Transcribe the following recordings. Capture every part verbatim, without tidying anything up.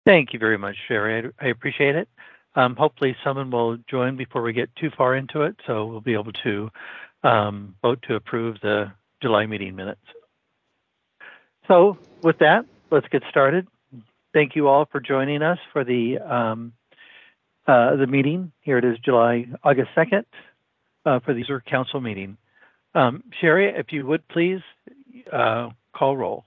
Thank you very much, Sherry. I, I appreciate it. Um, hopefully someone will join before we get too far into it, so we'll be able to um, vote to approve the July meeting minutes. So with that, let's get started. Thank you all for joining us for the um, uh, the meeting. Here it is, July, August second, uh, for the user council meeting. Um, Sherry, if you would please uh, call roll.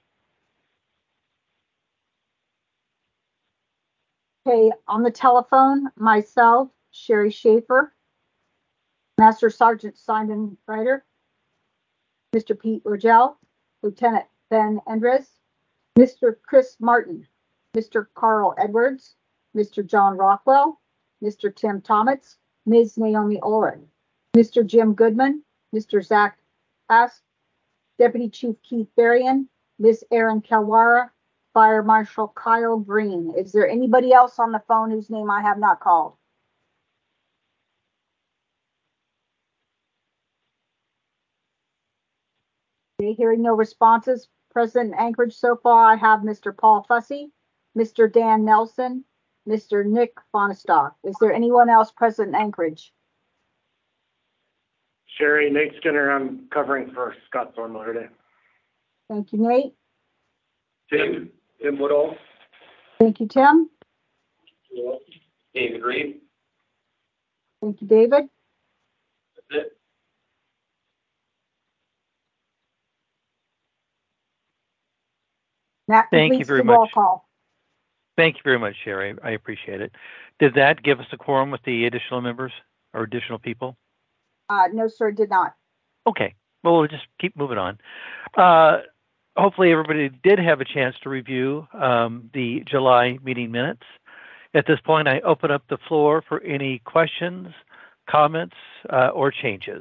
Okay, on the telephone, myself, Sherry Schaefer, Master Sergeant Simon Ryder, Mister Pete Rogel, Lieutenant Ben Endres, Mister Chris Martin, Mister Carl Edwards, Mister John Rockwell, Mister Tim Thomas, Miz Naomi Ulrich, Mister Jim Goodman, Mister Zach Ask, Deputy Chief Keith Berrien, Miz Erin Kalwara, Fire Marshal Kyle Green. Is there anybody else on the phone whose name I have not called? Okay, hearing no responses, present in Anchorage so far, I have Mister Paul Fussy, Mister Dan Nelson, Mister Nick Fonestock. Is there anyone else present in Anchorage? Sherry, Nate Skinner, I'm covering for Scott Thornmiller today. Thank you, Nate. Tim, Tim Woodall. Thank you, Tim. David Reed. Thank you, David. That's it. That Thank you completes very the roll much. call. Thank you very much, Sherry. I appreciate it. Did that give us a quorum with the additional members or additional people? Uh, no, sir, did not. Okay. Well, we'll just keep moving on. Uh, hopefully everybody did have a chance to review um, the July meeting minutes. At this point, I open up the floor for any questions, comments, uh, or changes.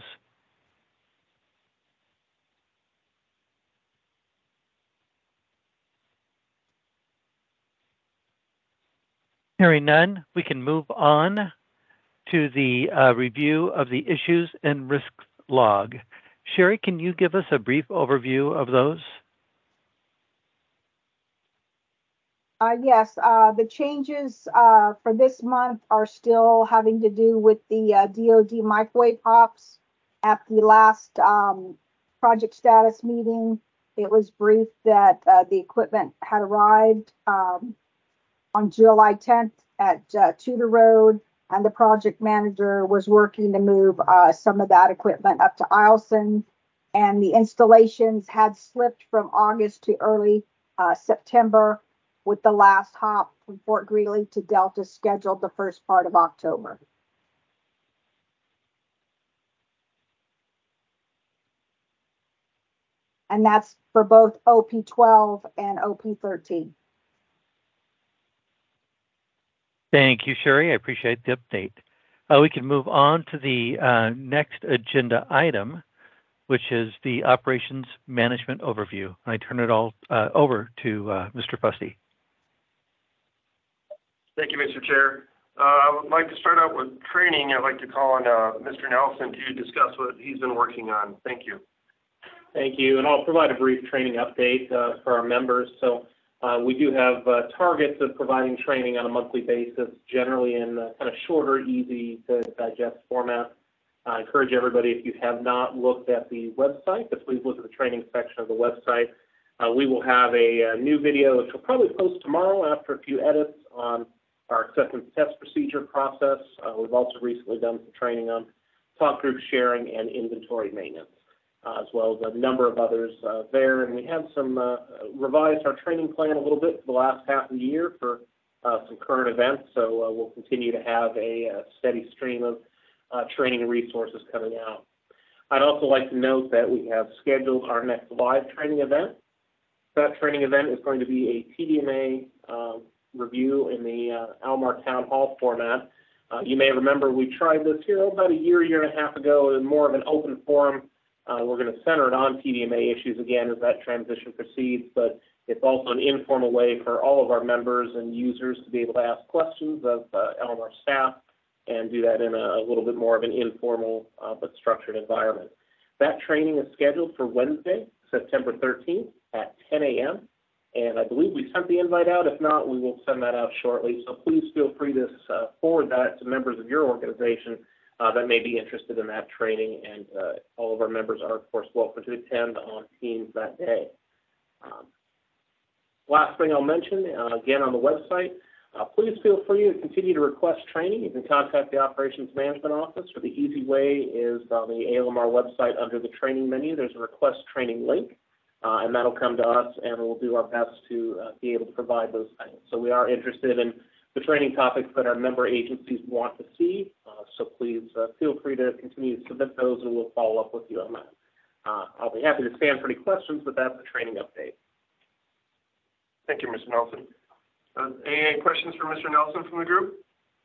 Hearing none, we can move on to the uh, review of the issues and risks log. Sherry, can you give us a brief overview of those? Uh, yes, uh, the changes uh, for this month are still having to do with the uh, D O D microwave pops. At the last um, project status meeting, it was briefed that uh, the equipment had arrived um, on July tenth at uh, Tudor Road, and the project manager was working to move uh, some of that equipment up to Eielson, and the installations had slipped from August to early uh, September, with the last hop from Fort Greely to Delta scheduled the first part of October. And that's for both O P twelve and O P thirteen. Thank you, Sherry. I appreciate the update. Uh, we can move on to the uh, next agenda item, which is the operations management overview. I turn it all uh, over to uh, Mister Fussy. Thank you, Mister Chair. Uh, I would like to start out with training. I'd like to call on uh, Mister Nelson to discuss what he's been working on. Thank you. Thank you, and I'll provide a brief training update uh, for our members. So uh, we do have uh, targets of providing training on a monthly basis, generally in uh, kind of shorter, easy to digest format. I encourage everybody, if you have not looked at the website, to please look at the training section of the website. Uh, we will have a, a new video, which will probably post tomorrow after a few edits on our acceptance test procedure process. Uh, we've also recently done some training on talk group sharing and inventory maintenance, uh, as well as a number of others uh, there. And we have some uh, revised our training plan a little bit for the last half of the year for uh, some current events. So uh, we'll continue to have a, a steady stream of uh, training and resources coming out. I'd also like to note that we have scheduled our next live training event. That training event is going to be a T D M A um, review in the uh, Almar Town Hall format. Uh, you may remember we tried this here about a year, year and a half ago in more of an open forum. Uh, we're going to center it on T D M A issues again as that transition proceeds, but it's also an informal way for all of our members and users to be able to ask questions of uh, Almar staff and do that in a, a little bit more of an informal uh, but structured environment. That training is scheduled for Wednesday, September thirteenth at ten A M And and I believe we sent the invite out. If not, we will send that out shortly. So please feel free to uh, forward that to members of your organization uh, that may be interested in that training, and uh, all of our members are, of course, welcome to attend on Teams that day. Um, last thing I'll mention, uh, again, on the website, Uh, please feel free to continue to request training. You can contact the Operations Management Office, or the easy way is on the A L M R website under the training menu. There's a request training link, uh, and that'll come to us, and we'll do our best to uh, be able to provide those things. So we are interested in the training topics that our member agencies want to see, uh, so please uh, feel free to continue to submit those, and we'll follow up with you on that. Uh, I'll be happy to stand for any questions, but that's the training update. Thank you, Mister Nelson. Uh, any questions for Mister Nelson from the group?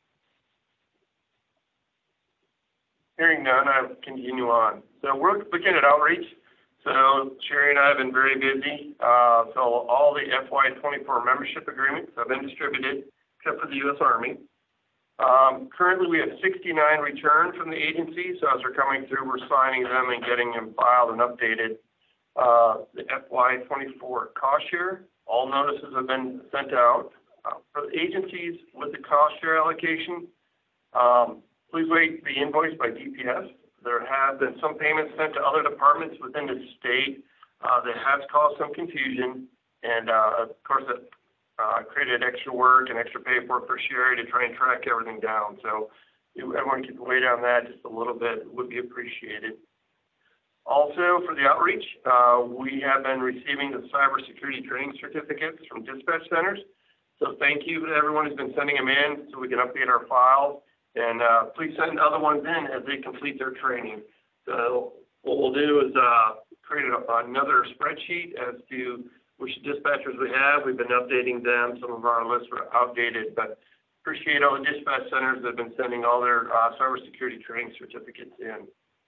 Hearing none, I'll continue on. So we're looking at outreach. So Sherry and I have been very busy. Uh, so all the F Y twenty-four membership agreements have been distributed, except for the U S Army. Um, currently, we have sixty-nine returned from the agency. So as they're coming through, we're signing them and getting them filed and updated. Uh, the F Y twenty-four cost share, all notices have been sent out. Uh, for the agencies with the cost share allocation, um, please wait the invoice by D P S. There have been some payments sent to other departments within the state uh, that has caused some confusion, and uh, of course it uh, created extra work and extra paperwork for Sherry to try and track everything down. So if everyone could wait on that just a little bit, it would be appreciated. Also, for the outreach, uh, we have been receiving the cybersecurity training certificates from dispatch centers. So thank you to everyone who's been sending them in so we can update our files. And uh, please send other ones in as they complete their training. So what we'll do is uh, create a, another spreadsheet as to which dispatchers we have. We've been updating them. Some of our lists were outdated, but appreciate all the dispatch centers that have been sending all their uh, cybersecurity training certificates in.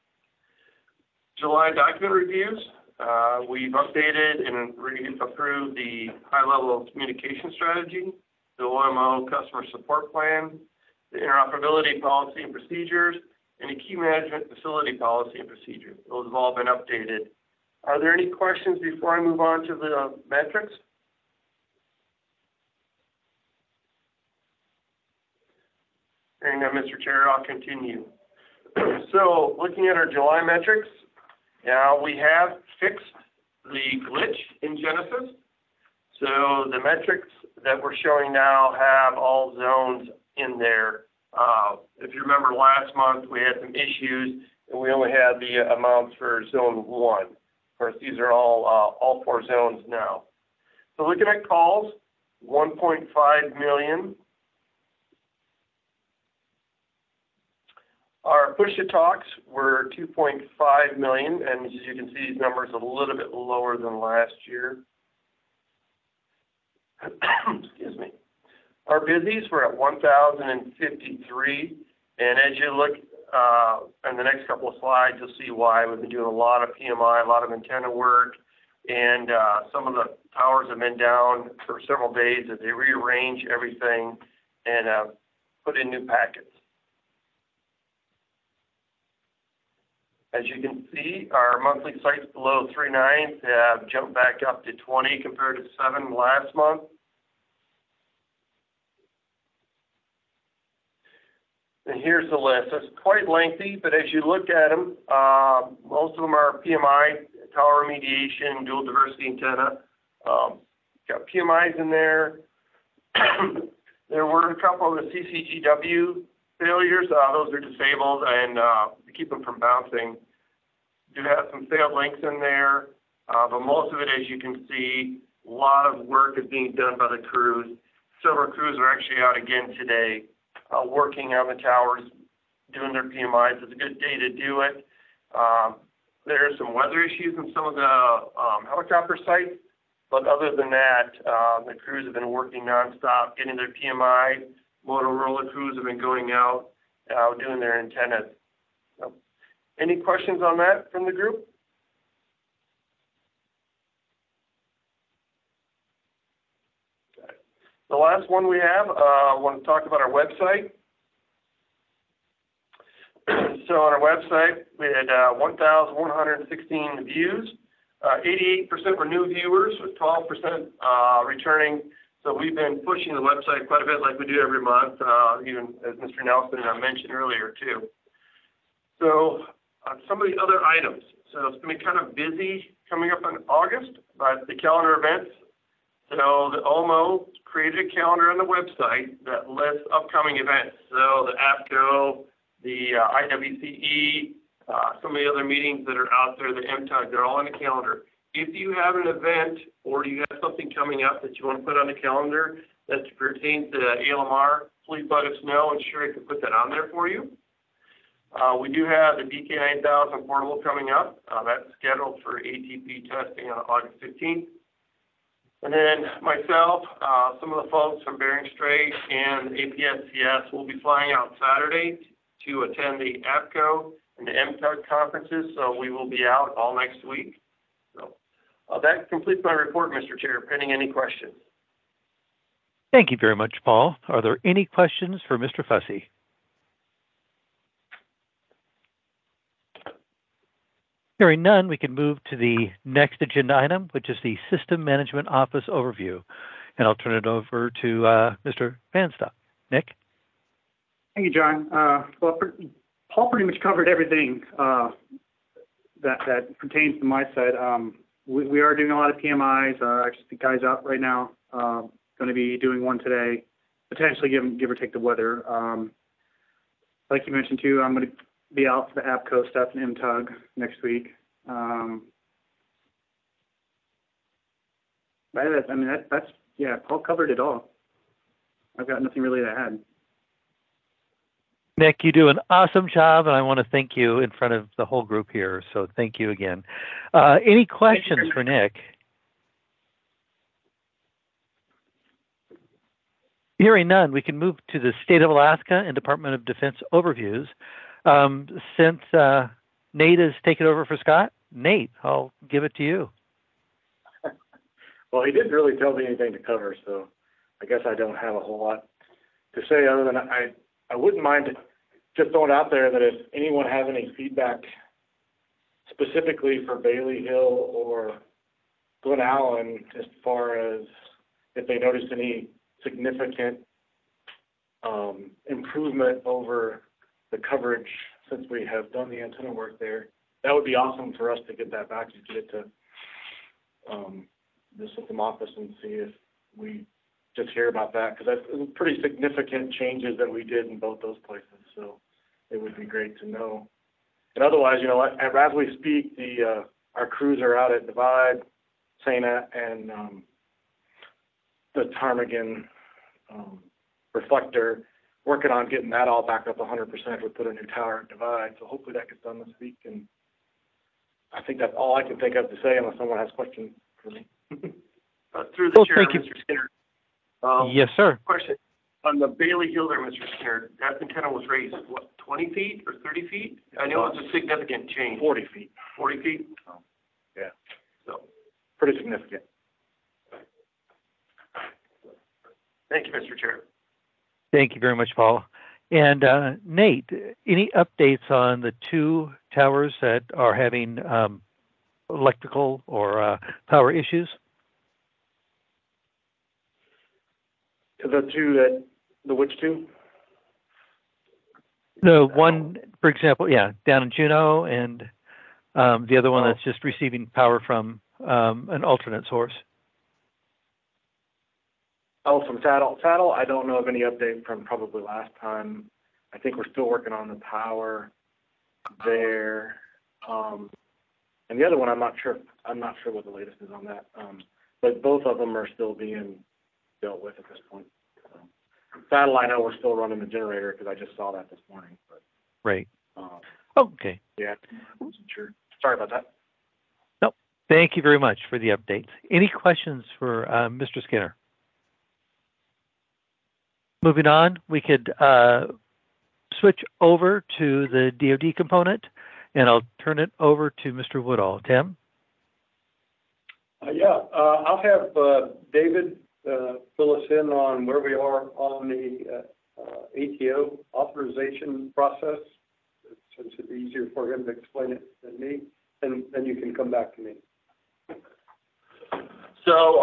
July document reviews. Uh, we've updated and approved the high-level communication strategy, the O M O customer support plan, the interoperability policy and procedures, and the key management facility policy and procedures. Those have all been updated. Are there any questions before I move on to the uh, metrics? Hearing none, Mister Chair, I'll continue. So looking at our July metrics, now we have fixed the glitch in Genesis. So the metrics that we're showing now have all zones in there. Uh, if you remember last month, we had some issues and we only had the uh, amounts for zone one. Of course, these are all, uh, all four zones now. So looking at calls, one point five million. Our push-to-talks were two point five million, and as you can see, these numbers are a little bit lower than last year. Excuse me. Our busies were at one thousand fifty-three, and as you look uh, in the next couple of slides, you'll see why. We've been doing a lot of P M I, a lot of antenna work, and uh, some of the towers have been down for several days as they rearrange everything and uh, put in new packets. As you can see, our monthly sites below three nines have jumped back up to twenty compared to seven last month. And here's the list. It's quite lengthy, but as you look at them, uh, most of them are P M I, tower remediation, dual diversity antenna. Um, got P M Is in there. There were a couple of the C C G W failures. Uh, those are disabled and uh, to keep them from bouncing. Do have some failed links in there, uh, but most of it, as you can see, a lot of work is being done by the crews. Several crews are actually out again today, uh, working on the towers, doing their P M Is. It's a good day to do it. Um, there are some weather issues in some of the um, helicopter sites, but other than that, uh, the crews have been working nonstop, getting their P M I. Motorola crews have been going out, uh, doing their antennas. So, any questions on that from the group? The last one we have, uh, I want to talk about our website. So on our website, we had uh, one thousand one hundred sixteen views. Uh, eighty-eight percent were new viewers with twelve percent uh, returning. So we've been pushing the website quite a bit like we do every month, uh, even as Mister Nelson uh, mentioned earlier too. So uh, some of the other items. So it's going to be kind of busy coming up in August, but the calendar events. So the O M O created a calendar on the website that lists upcoming events. So the APCO, the uh, I W C E, uh, some of the other meetings that are out there, the M T U G, they're all on the calendar. If you have an event or you have something coming up that you want to put on the calendar that pertains to A L M R, please let us know, and Sherry can put that on there for you. Uh, we do have the D K nine thousand portable coming up. Uh, that's scheduled for A T P testing on August fifteenth. And then myself, uh, some of the folks from Bering Strait and A P S C S will be flying out Saturday to attend the APCO and the M T U G conferences, so we will be out all next week. So uh, that completes my report, Mister Chair, pending any questions. Thank you very much, Paul. Are there any questions for Mister Fussy? Hearing none, we can move to the next agenda item, which is the System Management Office overview. And I'll turn it over to uh, Mister Vanstock. Nick? Thank you, John. Uh, well, Paul pretty much covered everything uh, that, that pertains to my side. Um, we, we are doing a lot of P M Is. Uh, actually, the guy's out right now. Uh, going to be doing one today, potentially give, give or take the weather. Um, like you mentioned, too, I'm going to be out for the APCO stuff and M T U G next week. Um, but that, I mean, that, that's, yeah, Paul covered it all. I've got nothing really to add. Nick, you do an awesome job, and I want to thank you in front of the whole group here. So thank you again. Uh, any questions for Nick? Hearing none, we can move to the State of Alaska and Department of Defense overviews. Um, since uh, Nate has taken over for Scott, Nate, I'll give it to you. Well, he didn't really tell me anything to cover, so I guess I don't have a whole lot to say other than I, I wouldn't mind just throwing out there that if anyone has any feedback specifically for Bailey Hill or Glen Allen as far as if they noticed any significant um, improvement over the coverage since we have done the antenna work there, that would be awesome for us to get that back and get it to um, the system office and see if we just hear about that, because that's pretty significant changes that we did in both those places. So it would be great to know. And otherwise, you know, as we speak, the uh, our crews are out at Divide, Sana, and um, the Ptarmigan um, reflector, working on getting that all back up one hundred percent. We put a new tower at Divide, so hopefully that gets done this week. And I think that's all I can think of to say, unless someone has questions for me. uh, through the well, chair, thank you. Mister Skinner. Um, yes, sir. Question. On the Bailey Hill there, Mister Skinner, that antenna was raised, what, twenty feet or thirty feet? I know it's a significant change. forty feet. forty feet? Oh, yeah. So, pretty significant. thank you, Mister Chair. Thank you very much, Paul. And uh, Nate, any updates on the two towers that are having um, electrical or uh, power issues? The two that, the which two? The one, for example, yeah, down in Juneau, and um, the other one Oh. that's just receiving power from um, an alternate source. Oh, from Saddle. Saddle, I don't know of any update from probably last time. I think we're still working on the power there. Um, and the other one, I'm not sure. I'm not sure what the latest is on that. Um, but both of them are still being dealt with at this point. So, Saddle, I know we're still running the generator because I just saw that this morning. But Right. um, Okay. yeah, I wasn't sure. Sorry about that. No, thank you very much for the updates. Any questions for uh, Mister Skinner? Moving on, we could uh, switch over to the D O D component, and I'll turn it over to Mister Woodall. Tim? Uh, yeah, uh, I'll have uh, David uh, fill us in on where we are on the uh, uh, A T O authorization process, since it'd be easier for him to explain it than me, and then you can come back to me.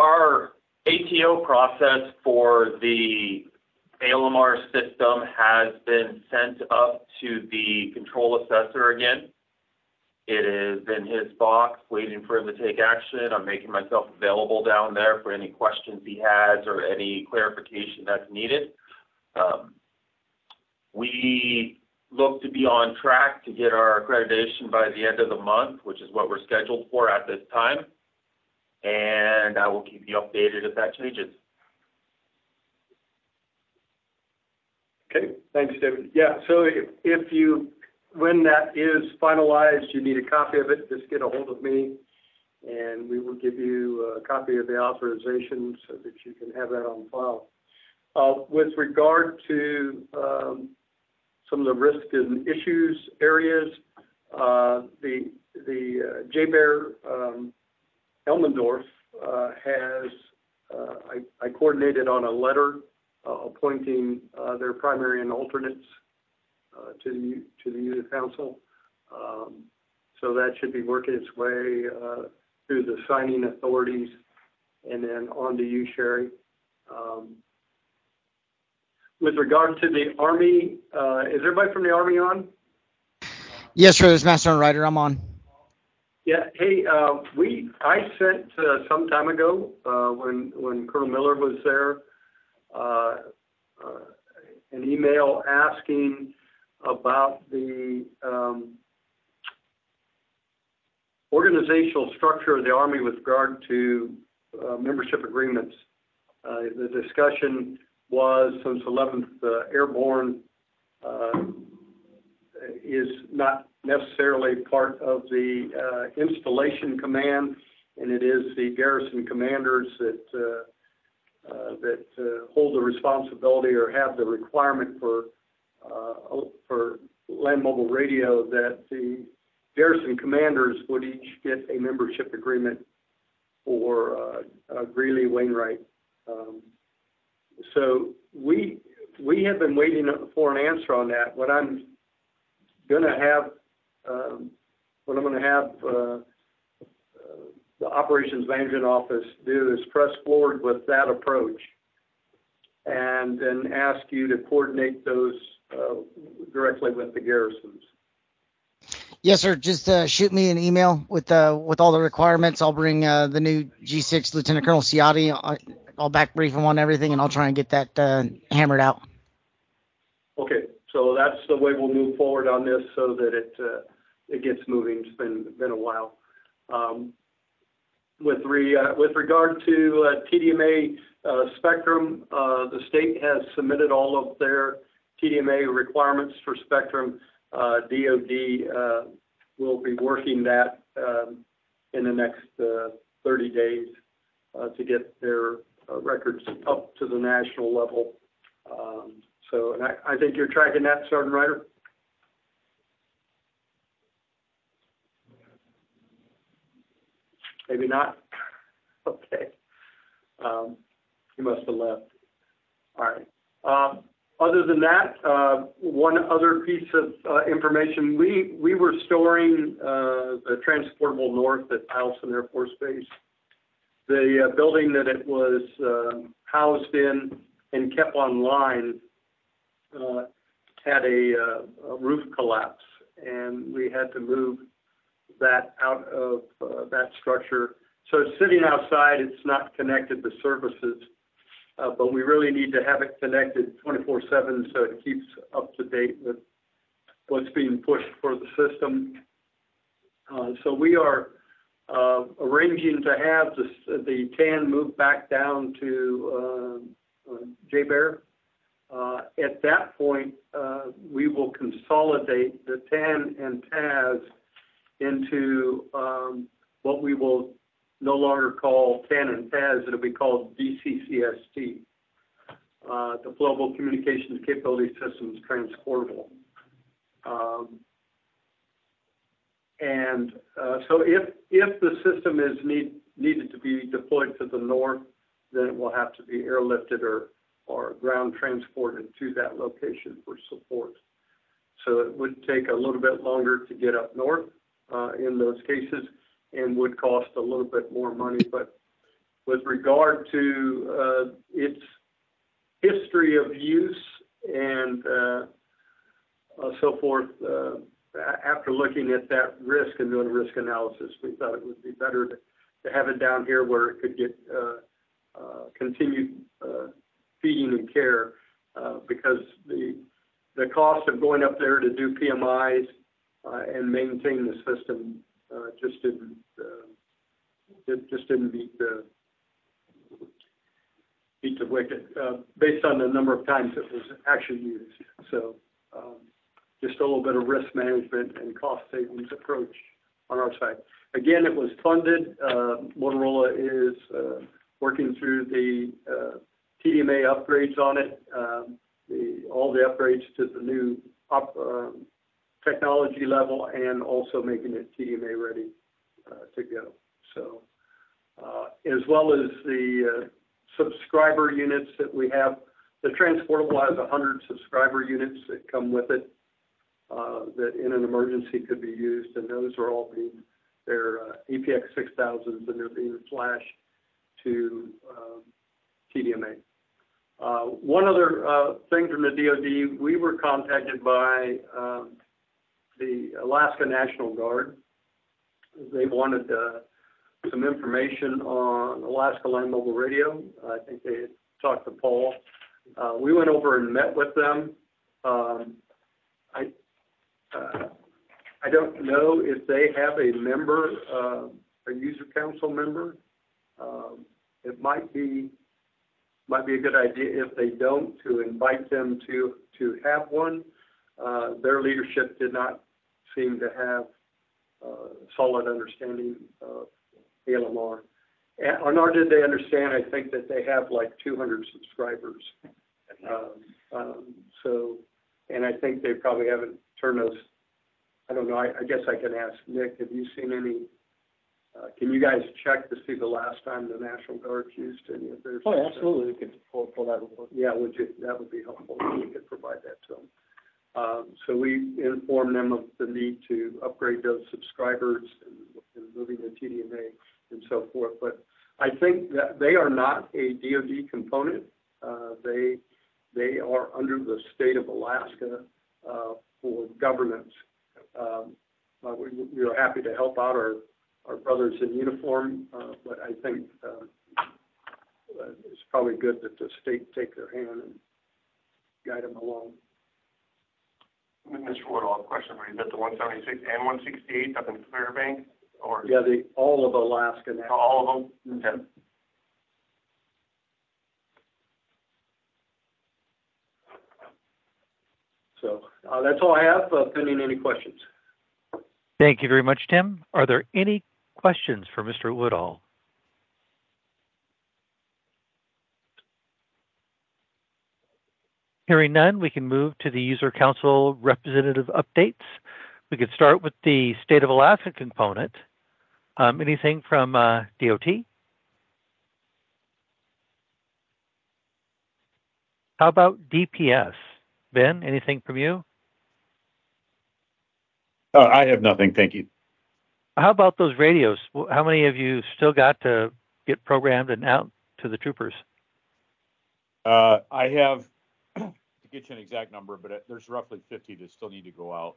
our A T O process for the A L M R system has been sent up to the control assessor again. It is in his box waiting for him to take action. I'm making myself available down there for any questions he has or any clarification that's needed. Um, we look to be on track to get our accreditation by the end of the month, which is what we're scheduled for at this time. And I will keep you updated if that changes. Okay, thanks, David. Yeah, so if, if you, when that is finalized, you need a copy of it, just get a hold of me, and we will give you a copy of the authorization so that you can have that on file. Uh, with regard to um, some of the risk and issues areas, uh, the the uh, J Bear um, Elmendorf uh, has, uh, I, I coordinated on a letter uh, appointing uh, their primary and alternates uh, to the to the youth council. Um, so that should be working its way uh, through the signing authorities and then on to you, Sherry. Um, with regard to the Army, uh, is everybody from the Army on? Yes, sir. This is Master Ryder. I'm on. Yeah. Hey, uh, we I sent uh, some time ago uh, when when Colonel Miller was there uh, uh, an email asking about the um, organizational structure of the Army with regard to uh, membership agreements. Uh, the discussion was, since eleventh uh, Airborne uh, is not necessarily part of the uh, installation command, and it is the garrison commanders that uh, uh, that uh, hold the responsibility or have the requirement for uh, for land mobile radio, that the garrison commanders would each get a membership agreement for uh, uh, Greeley Wainwright. Um, so we we have been waiting for an answer on that. What I'm going to have um, what I'm going to have uh, uh, the operations management office do is press forward with that approach, and then ask you to coordinate those uh, directly with the garrisons. Yes, sir. Just uh, shoot me an email with uh, with all the requirements. I'll bring uh, the new G six Lieutenant Colonel Ciotti. I'll, I'll back brief him on everything, and I'll try and get that uh, hammered out. Okay, so that's the way we'll move forward on this, so that it uh, it gets moving. It's been been a while. Um, with re uh, with regard to uh, T D M A uh, spectrum, uh, the state has submitted all of their T D M A requirements for spectrum. Uh, D O D uh, will be working that um, in the next uh, thirty days uh, to get their uh, records up to the national level. Um, so, and I, I think you're tracking that, Sergeant Ryder? Maybe not? Okay. Um, you must have left. All right. Um, Other than that, uh, one other piece of uh, information, we, we were storing uh, the Transportable North at Eielson Air Force Base. The uh, building that it was uh, housed in and kept online uh, had a, uh, a roof collapse, and we had to move that out of uh, that structure. So it's sitting outside, it's not connected to services. Uh, but we really need to have it connected twenty-four seven so it keeps up to date with what's being pushed for the system. Uh, so we are uh, arranging to have this, the T A N move back down to uh, uh, J Bear. Uh, at that point, uh, we will consolidate the T A N and T A S into um, what we will no longer call T A N and T A S, it'll be called D C C S T, uh, the Global Communications Capability Systems Transportable. Um, and uh, so if, if the system is need, needed to be deployed to the north, then it will have to be airlifted or, or ground transported to that location for support. So it would take a little bit longer to get up north uh, in those cases, and would cost a little bit more money, but with regard to uh, its history of use and uh, uh, so forth. Uh, after looking at that risk and doing a risk analysis, we thought it would be better to, to have it down here where it could get uh, uh, continued uh, feeding and care, uh, because the the cost of going up there to do P M Is uh, and maintain the system uh, just didn't uh, it just didn't beat the beat the wicket uh, based on the number of times it was actually used. So um, just a little bit of risk management and cost savings approach on our side. Again, it was funded. Uh, Motorola is uh, working through the uh, T D M A upgrades on it, um, the, all the upgrades to the new up, um, technology level, and also making it T D M A ready uh, to go. So, uh, as well as the uh, subscriber units that we have, the transportable has one hundred subscriber units that come with it uh, that in an emergency could be used, and those are all being, they're uh, A P X six thousands, and they're being flashed to um, T D M A. Uh, one other uh, thing from the D O D, we were contacted by um, the Alaska National Guard. They wanted uh, some information on Alaska Land Mobile Radio. I think they had talked to Paul. Uh, we went over and met with them. Um, I uh, I don't know if they have a member, uh, a user council member. Um, it might be might be a good idea if they don't to invite them to to have one. Uh, their leadership did not seem to have uh, solid understanding of A L M R, and, or nor did they understand. I think that they have like two hundred subscribers. Um, um, so, and I think they probably haven't turned those. I don't know. I, I guess I can ask Nick. Have you seen any? Uh, can you guys check to see the last time the National Guard used any of their? Oh, yeah, absolutely. We could pull, pull that report. Yeah, would you? That would be helpful. We could provide that to them. Um, so we informed them of the need to upgrade those subscribers and, and moving to T D M A and so forth. But I think that they are not a D O D component. Uh, they they are under the state of Alaska uh, for governance. Um, uh, we, we are happy to help out our, our brothers in uniform, uh, but I think uh, uh, it's probably good that the state take their hand and guide them along. Mister Woodall, question for you. Is that the one seventy-six and one sixty-eight up in Fairbanks? Or yeah, the all of Alaska now. All of them? Okay. So uh, that's all I have. Uh, pending any questions. Thank you very much, Tim. Are there any questions for Mister Woodall? Hearing none, we can move to the User Council representative updates. We could start with the State of Alaska component. Um, anything from uh, D O T? How about D P S? Ben, anything from you? Uh, I have nothing, thank you. How about those radios? How many of you still got to get programmed and out to the troopers? Uh, I have, to get you an exact number, but there's roughly fifty that still need to go out.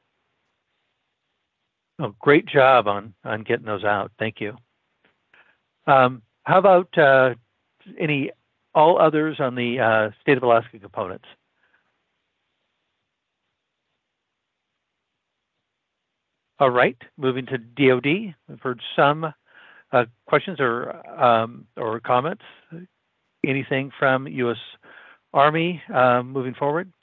Oh, great job on, on getting those out. Thank you. Um, how about uh, any all others on the uh, State of Alaska components? All right, moving to D O D. We've heard some uh, questions or um, or comments. Anything from U S Army uh, moving forward?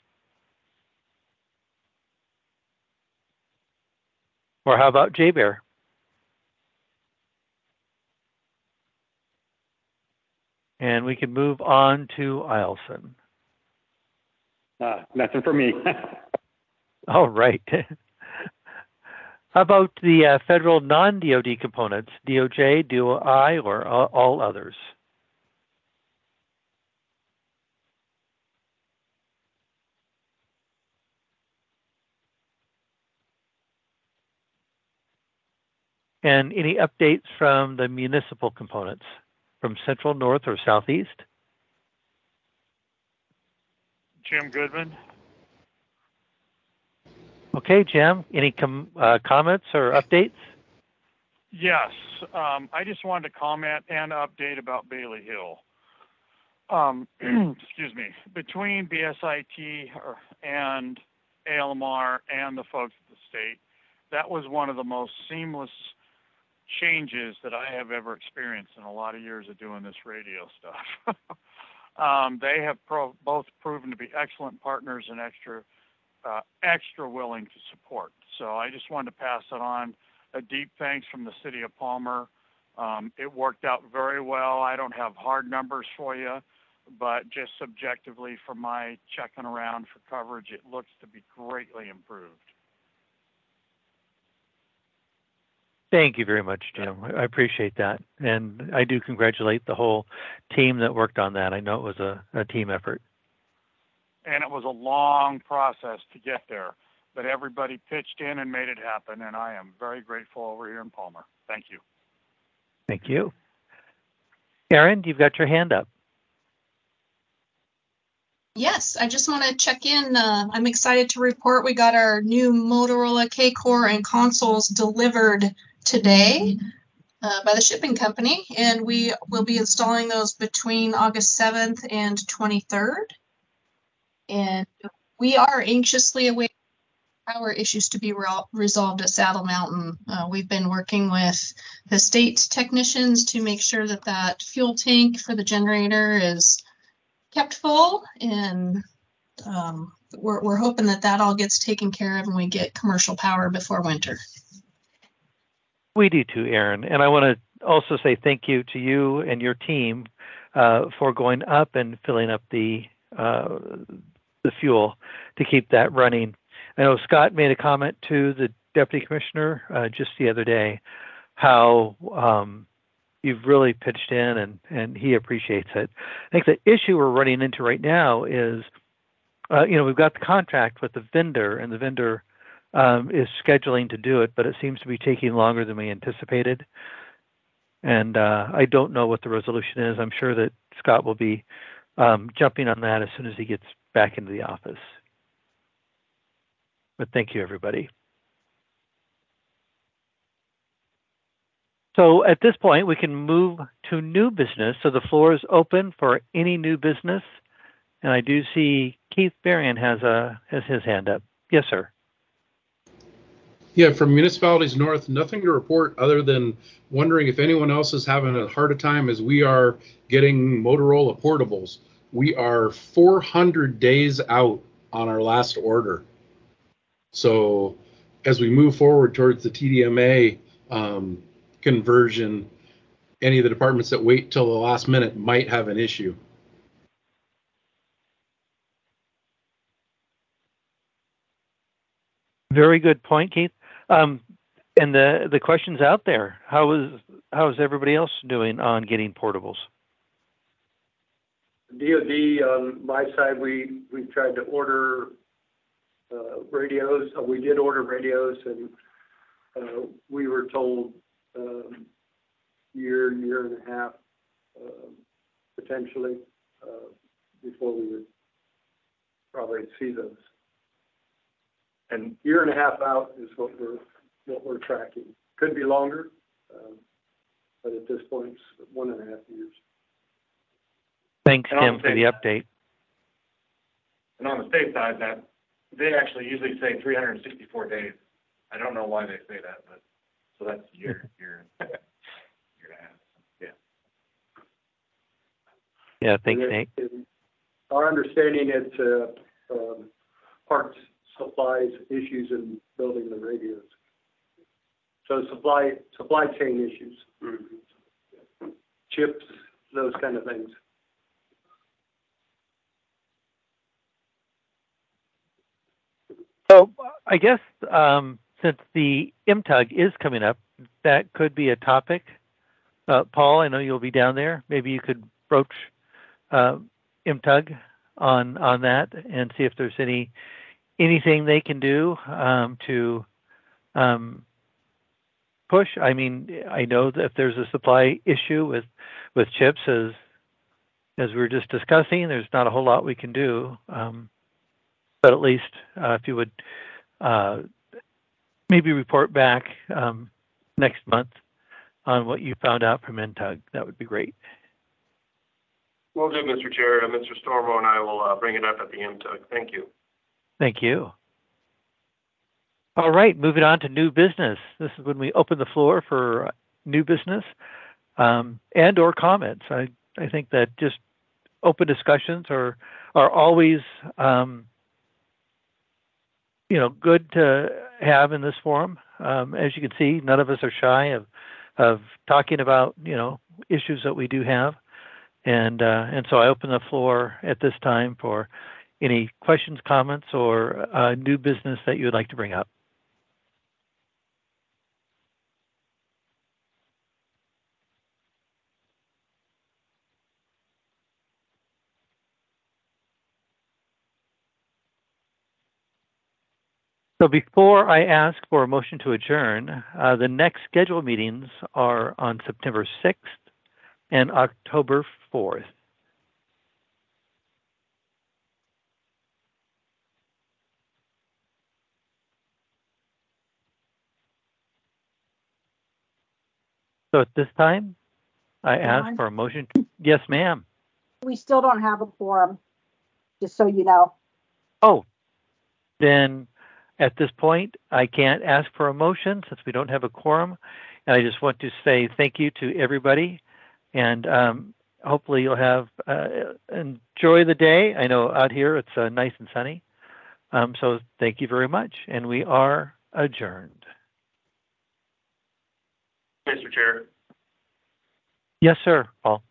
Or how about J Bear? And we can move on to Eielson. Uh, nothing for me. All right. How about the uh, federal non-D O D components, D O J, D O I, or all, all others? And any updates from the municipal components? from Central, North, or Southeast? Jim Goodman. Okay, Jim, any com- uh, comments or updates? Yes, um, I just wanted to comment and update about Bailey Hill. Um, excuse me. Between B S I T and A L M R and the folks at the state, that was one of the most seamless changes that I have ever experienced in a lot of years of doing this radio stuff. um, they have pro- both proven to be excellent partners and extra, uh, extra willing to support. So I just wanted to pass it on. A deep thanks from the city of Palmer. Um, it worked out very well. I don't have hard numbers for you, but just subjectively from my checking around for coverage, it looks to be greatly improved. Thank you very much, Jim. I appreciate that. And I do congratulate the whole team that worked on that. I know it was a, a team effort. And it was a long process to get there, but everybody pitched in and made it happen, and I am very grateful over here in Palmer. Thank you. Thank you. Erin, you've got your hand up. Yes, I just want to check in. Uh, I'm excited to report we got our new Motorola K-Core and consoles delivered today uh, by the shipping company, and we will be installing those between August seventh and twenty-third. And we are anxiously awaiting power issues to be re- resolved at Saddle Mountain. Uh, we've been working with the state technicians to make sure that that fuel tank for the generator is kept full, and um, we're, we're hoping that that all gets taken care of and we get commercial power before winter. We do too, Erin. And I want to also say thank you to you and your team uh, for going up and filling up the uh, the fuel to keep that running. I know Scott made a comment to the deputy commissioner uh, just the other day how um, you've really pitched in, and, and he appreciates it. I think the issue we're running into right now is, uh, you know, we've got the contract with the vendor, and the vendor um, is scheduling to do it, but it seems to be taking longer than we anticipated. And uh, I don't know what the resolution is. I'm sure that Scott will be um, jumping on that as soon as he gets back into the office. But thank you, everybody. So at this point, we can move to new business. So the floor is open for any new business. And I do see Keith Berrien has a has his hand up. Yes, sir. Yeah, from Municipalities North, nothing to report other than wondering if anyone else is having a harder time as we are getting Motorola portables. We are four hundred days out on our last order. So as we move forward towards the T D M A um, conversion, any of the departments that wait till the last minute might have an issue. Very good point, Keith. Um, and the, the question's out there. How is how is everybody else doing on getting portables? D O D, on my side, we, we tried to order uh, radios. Uh, we did order radios, and uh, we were told um, year, year and a half, uh, potentially, uh, before we would probably see those. And year and a half out is what we're what we're tracking. Could be longer, um, but at this point, it's one and a half years. Thanks, And Tim, on for the the update. And on the state side, that they actually usually say three hundred sixty-four days. I don't know why they say that, but so that's a year, year, year and a half. Yeah. Yeah, thanks, And Nate. it- it- Our understanding is uh, um, parts, supplies, issues in building the radios. So supply supply chain issues, chips, those kind of things. So I guess um, since the M T U G is coming up, that could be a topic. Uh, Paul, I know you'll be down there. Maybe you could broach uh, M T U G on on that and see if there's any anything they can do um, to um, push. I mean, I know that if there's a supply issue with, with chips, as as we were just discussing, there's not a whole lot we can do. Um, but at least uh, if you would uh, maybe report back um, next month on what you found out from N T U G, that would be great. Will do, Mister Chair. Uh, Mister Stormo and I will uh, bring it up at the N T U G. Thank you. Thank you. All right, moving on to new business. This is when we open the floor for new business um, and or comments. I, I think that just open discussions are are always um, you know good to have in this forum. Um, as you can see, none of us are shy of of talking about you know issues that we do have, and uh, and so I open the floor at this time for any questions, comments, or uh, new business that you would like to bring up. So before I ask for a motion to adjourn, uh, the next scheduled meetings are on September sixth and October fourth. So at this time, I ask John? for a motion. To, yes, ma'am. We still don't have a quorum, just so you know. Oh, then at this point, I can't ask for a motion since we don't have a quorum. And I just want to say thank you to everybody. And um, hopefully you'll have, uh, enjoy the day. I know out here it's uh, nice and sunny. Um, so thank you very much. And we are adjourned. Mister Chair. Yes, sir, Paul.